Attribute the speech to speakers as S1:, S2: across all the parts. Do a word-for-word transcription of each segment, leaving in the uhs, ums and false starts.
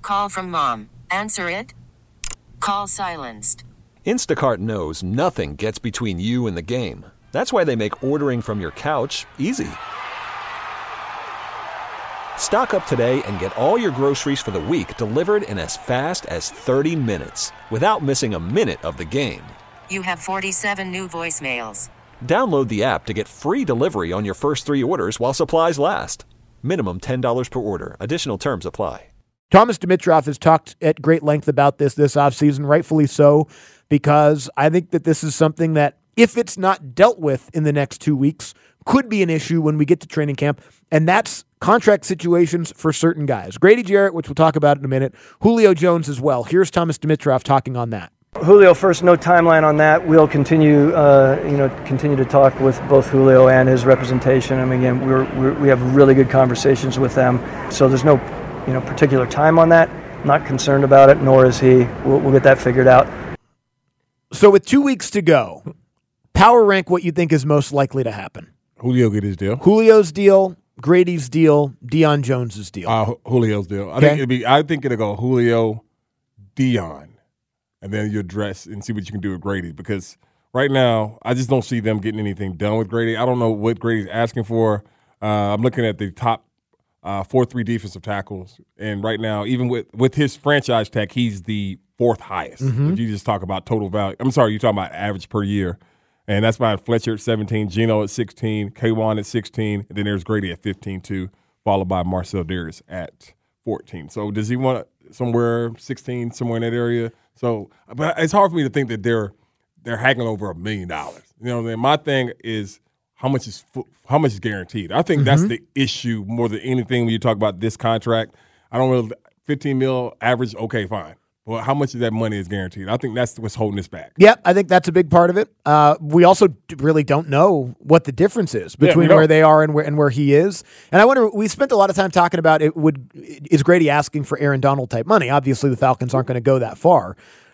S1: Call from mom. Answer it. Call silenced.
S2: Instacart knows nothing gets between you and the game. That's why they make ordering from your couch easy. Stock up today and get all your groceries for the week delivered in as fast as thirty minutes without missing a minute of the game.
S1: You have forty-seven new voicemails.
S2: Download the app to get free delivery on your first three orders while supplies last. Minimum ten dollars per order. Additional terms apply.
S3: Thomas Dimitroff has talked at great length about this this offseason, rightfully so, because I think that this is something that, if it's not dealt with in the next two weeks, could be an issue when we get to training camp, and that's contract situations for certain guys. Grady Jarrett, which we'll talk about in a minute, Julio Jones as well. Here's Thomas Dimitroff talking on that.
S4: Julio, first, no timeline on that. We'll continue, uh, you know, continue to talk with both Julio and his representation. I mean, again, we're, we're, we have really good conversations with them, so there's no, you know, particular time on that. Not concerned about it, nor is he. We'll, we'll get that figured out.
S3: So with two weeks to go, power rank what you think is most likely to happen.
S5: Julio get his deal.
S3: Julio's deal, Grady's deal, Deion Jones's deal.
S5: Uh, Julio's deal. I
S3: Okay.
S5: think it'd be. I think it'll go Julio, Deion, and then you address and see what you can do with Grady. Because right now, I just don't see them getting anything done with Grady. I don't know what Grady's asking for. Uh, I'm looking at the top uh, four three defensive tackles, and right now, even with with his franchise tag, he's the fourth highest.
S3: Mm-hmm.
S5: If you just talk about total value, I'm sorry, you're talking about average per year. And that's behind Fletcher at seventeen, Geno at sixteen, K'Wan at sixteen, and then there's Grady at fifteen too, followed by Marcel Darius at fourteen. So does he want somewhere sixteen, somewhere in that area? So, but it's hard for me to think that they're they're haggling over a million dollars. You know what I mean? My thing is how much is how much is guaranteed. I think mm-hmm. that's the issue more than anything when you talk about this contract. I don't really fifteen mil average. Okay, fine. Well, how much of that money is guaranteed? I think that's what's holding us back.
S3: Yeah, I think that's a big part of it. Uh, we also really don't know what the difference is between
S5: yeah,
S3: where they are and where and where he is. And I wonder, we spent a lot of time talking about it. Would is Grady asking for Aaron Donald type money? Obviously, the Falcons aren't going to go that far.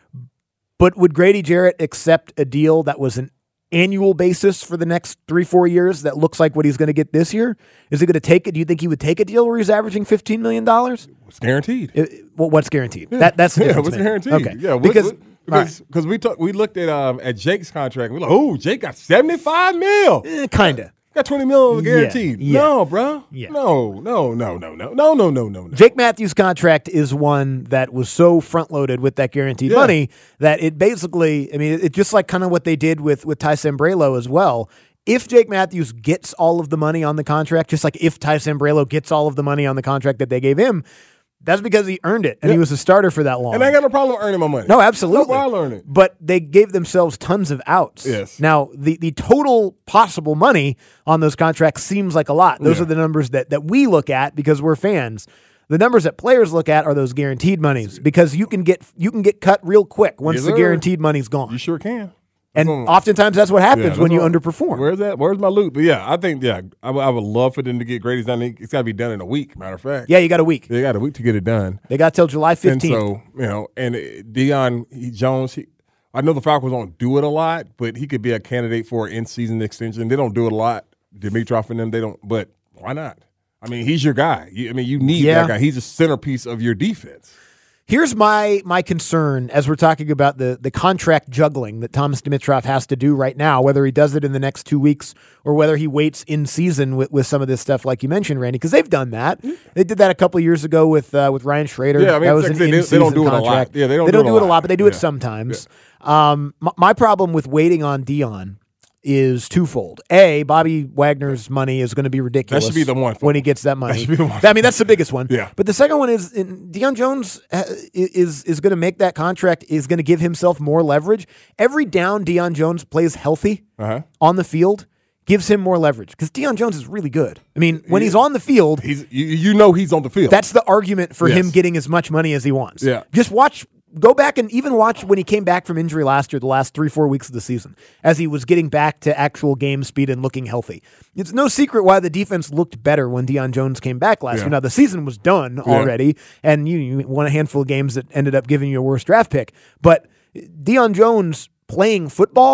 S3: But would Grady Jarrett accept a deal that was an annual basis for the next three, four years that looks like what he's going to get this year? Is he going to take it? Do you think he would take a deal where he's averaging fifteen million dollars?
S5: It's guaranteed.
S3: It, well, what's guaranteed?
S5: Yeah.
S3: That, that's the
S5: yeah,
S3: difference.
S5: what's guaranteed?
S3: Okay.
S5: Yeah,
S3: because
S5: because because right. we talk, we looked at um at Jake's contract. We're like, oh, Jake got seventy-five mil.
S3: Eh, kinda.
S5: Got twenty mil guaranteed.
S3: Yeah, yeah.
S5: No, bro.
S3: Yeah.
S5: No, no, no, no, no, no, no, no, no.
S3: Jake Matthews' contract is one that was so front-loaded with that guaranteed
S5: yeah.
S3: money that it basically, I mean, it's just like kind of what they did with, with Ty Sambrailo as well. If Jake Matthews gets all of the money on the contract, just like if Ty Sambrailo gets all of the money on the contract that they gave him, that's because he earned it, and
S5: yeah.
S3: he was a starter for that long.
S5: And I ain't got no problem earning my money.
S3: No, absolutely.
S5: No problem earning.
S3: But they gave themselves tons of outs.
S5: Yes.
S3: Now, the, the total possible money on those contracts seems like a lot. Those
S5: yeah.
S3: are the numbers that, that we look at because we're fans. The numbers that players look at are those guaranteed monies because you can get you can get cut real quick once
S5: yes,
S3: the
S5: sir.
S3: guaranteed money's gone.
S5: You sure can.
S3: And oftentimes that's what happens
S5: yeah,
S3: when you
S5: what,
S3: underperform.
S5: Where's that? Where's my loot? But yeah, I think yeah, I, I would love for them to get Grady's done. It's got to be done in a week. Matter of fact.
S3: Yeah, you got a week.
S5: They got a week to get it done.
S3: They got till July fifteenth.
S5: And so you know, and Deion he, Jones. He, I know the Falcons don't do it a lot, but he could be a candidate for an in-season extension. They don't do it a lot. Dimitroff and them, they don't. But why not? I mean, he's your guy. You, I mean, you need
S3: yeah.
S5: that guy. He's a centerpiece of your defense.
S3: Here's my my concern as we're talking about the, the contract juggling that Thomas Dimitroff has to do right now, whether he does it in the next two weeks or whether he waits in season with, with some of this stuff like you mentioned, Randy, because they've done that. They did that a couple of years ago with uh, with Ryan Schrader.
S5: Yeah, I mean,
S3: that was
S5: like
S3: an
S5: they,
S3: in-season
S5: they don't do
S3: contract.
S5: it a lot. Yeah, they don't,
S3: they
S5: do,
S3: don't
S5: it,
S3: do
S5: a
S3: it a lot, but they do
S5: yeah.
S3: it sometimes.
S5: Yeah.
S3: Um, my, my problem with waiting on Deion is twofold. A, Bobby Wagner's money is going to be ridiculous.
S5: That should be the one.
S3: When he gets that money.
S5: That should be the one.
S3: I mean, that's the biggest one.
S5: Yeah.
S3: But the second one is in, Deion Jones uh, is is going to make that contract, is going to give himself more leverage. Every down Deion Jones plays healthy
S5: uh-huh.
S3: on the field gives him more leverage because Deion Jones is really good. I mean, when he, he's on the field,
S5: he's you, you know he's on the field.
S3: That's the argument for
S5: yes.
S3: him getting as much money as he wants.
S5: Yeah.
S3: Just watch. Go back and even watch when he came back from injury last year, the last three, four weeks of the season, as he was getting back to actual game speed and looking healthy. It's no secret why the defense looked better when Deion Jones came back last
S5: yeah.
S3: year. Now, the season was done
S5: yeah.
S3: already, and you, you won a handful of games that ended up giving you a worse draft pick. But Deion Jones playing football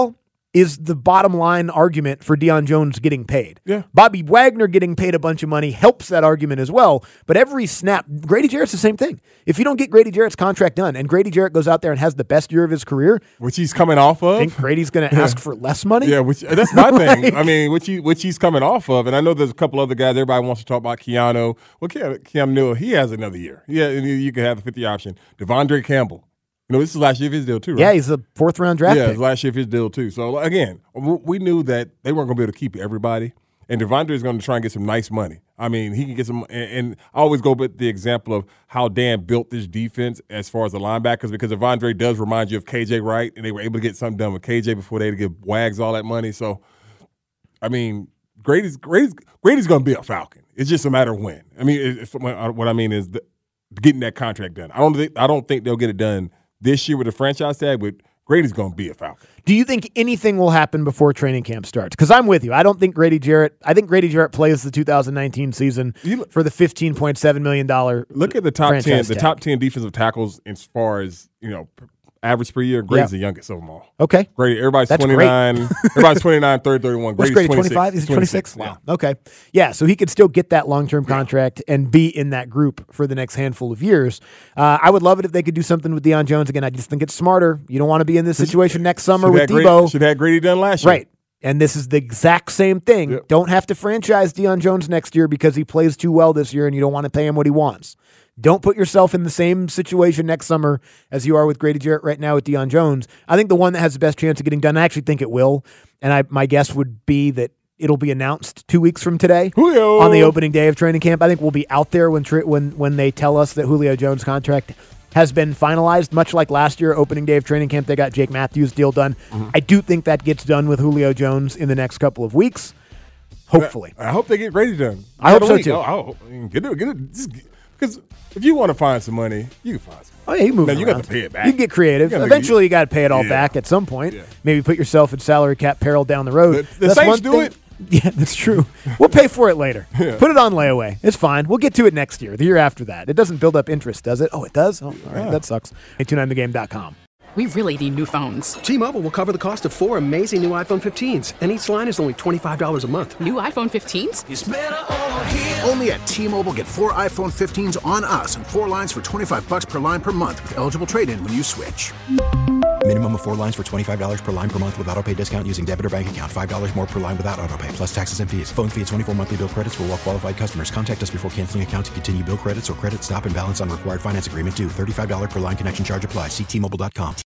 S3: is the bottom line argument for Deion Jones getting paid.
S5: Yeah.
S3: Bobby Wagner getting paid a bunch of money helps that argument as well. But every snap, Grady Jarrett's the same thing. If you don't get Grady Jarrett's contract done and Grady Jarrett goes out there and has the best year of his career,
S5: which he's coming off of,
S3: I think Grady's going to ask for less money.
S5: Yeah, which that's my thing. I mean, which he which he's coming off of, and I know there's a couple other guys. Everybody wants to talk about Keanu. Well, Keanu, Keanu Neal, he has another year. Yeah, you can have the fifty option. Devondre Campbell. You know, this is last year of his deal too, right?
S3: Yeah, he's a fourth round draft
S5: yeah,
S3: pick.
S5: it's last year of his deal too. So again, we knew that they weren't going to be able to keep everybody, and Devondre is going to try and get some nice money. I mean, he can get some, and, and I always go with the example of how Dan built this defense as far as the linebackers, because Devondre does remind you of K J Wright, and they were able to get something done with K J before they had to give Wags all that money. So, I mean, Grady's Grady's Grady's going to be a Falcon. It's just a matter of when. I mean, it's, what I mean is the, getting that contract done. I don't think I don't think they'll get it done this year with the franchise tag, but Grady's going to be a Falcon.
S3: Do you think anything will happen before training camp starts? Because I'm with you. I don't think Grady Jarrett – I think Grady Jarrett plays the two thousand nineteen season look, for the fifteen point seven million dollars
S5: Look at the top ten,
S3: tag.
S5: the top ten defensive tackles as far as, you know, average per year. Grady's yeah. the youngest of them all.
S3: Okay.
S5: Grady, everybody's
S3: That's
S5: twenty-nine. Everybody's twenty-nine, thirty, thirty-one.
S3: What's
S5: Grady's
S3: Grady, twenty-five? Is he twenty-six?
S5: Wow.
S3: Yeah. Okay. Yeah, so he could still get that long-term contract yeah. and be in that group for the next handful of years. Uh, I would love it if they could do something with Deion Jones. Again, I just think it's smarter. You don't want to be in this situation next summer
S5: should
S3: with Debo.
S5: Grady, should have had Grady done last year.
S3: Right. And this is the exact same thing. Yep. Don't have to franchise Deion Jones next year because he plays too well this year and you don't want to pay him what he wants. Don't put yourself in the same situation next summer as you are with Grady Jarrett right now with Deion Jones. I think the one that has the best chance of getting done, I actually think it will, and I, my guess would be that it'll be announced two weeks from today
S5: Julio.
S3: on the opening day of training camp. I think we'll be out there when when when they tell us that Julio Jones' contract has been finalized, much like last year, opening day of training camp, they got Jake Matthews' deal done. Mm-hmm. I do think that gets done with Julio Jones in the next couple of weeks, hopefully.
S5: I, I hope they get Grady done.
S3: I hope so, too.
S5: I hope, get it, get it, just, because if you want to find some money, you can find some money.
S3: Oh, yeah, you move
S5: now,
S3: around.
S5: you got to pay it back.
S3: You can get creative.
S5: You
S3: Eventually, you got to pay it all
S5: yeah.
S3: back at some point.
S5: Yeah.
S3: Maybe put yourself in salary cap peril down the road.
S5: The, the Saints do it.
S3: Yeah, that's true. We'll pay for it later.
S5: Yeah.
S3: Put it on layaway. It's fine. We'll get to it next year, the year after that. It doesn't build up interest, does it? Oh, it does? Oh, all right.
S5: Yeah.
S3: That sucks. eight two nine the game dot com.
S6: We really need new phones.
S7: T-Mobile will cover the cost of four amazing new iPhone fifteens, and each line is only twenty-five dollars a month.
S6: New iPhone fifteens?
S8: It's better over here. Only at T-Mobile, get four iPhone fifteens on us and four lines for twenty-five bucks per line per month with eligible trade-in when you switch.
S9: Minimum of four lines for twenty-five dollars per line per month with autopay discount using debit or bank account. five dollars more per line without autopay, plus taxes and fees. Phone fee at twenty-four monthly bill credits for well-qualified customers. Contact us before canceling account to continue bill credits or credit stop and balance on required finance agreement due. thirty-five dollars per line connection charge applies. See T Mobile dot com.